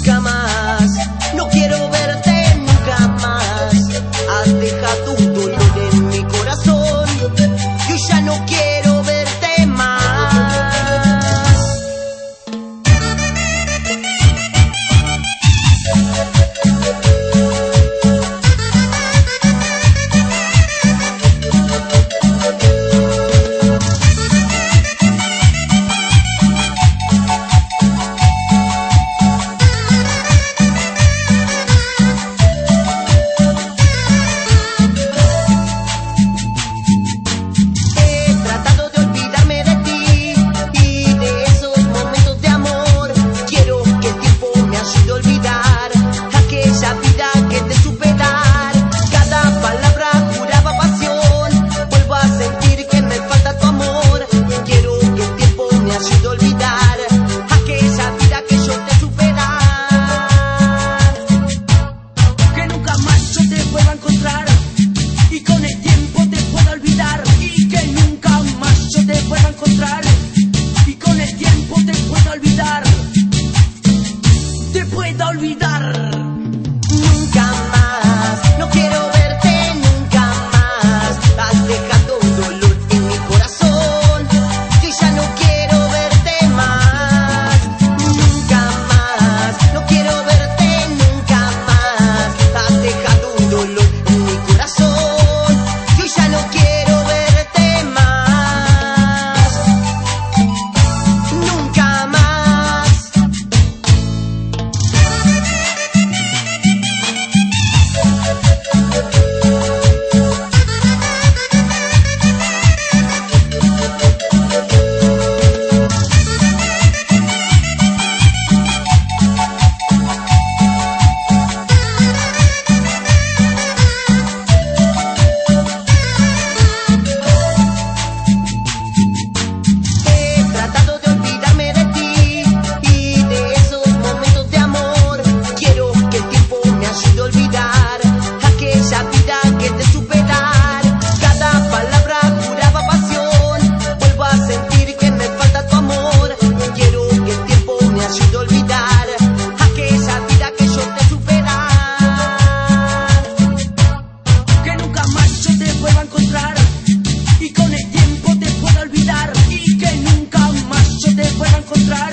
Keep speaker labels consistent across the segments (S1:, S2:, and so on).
S1: nunca más. No quiero verte nunca más. Has dejado un dolor en mi corazón. Yo ya no quiero verte más. Olvidar. Nunca más, no quiero verte nunca más. Has dejado un dolor en mi corazón. Yo ya no quiero verte más. Nunca más, no quiero verte nunca más. Has dejado un dolor en mi corazón. Yo ya no quiero verte más. Nunca más.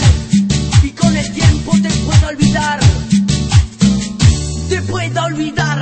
S1: Y con el tiempo te puedo olvidar, te puedo olvidar.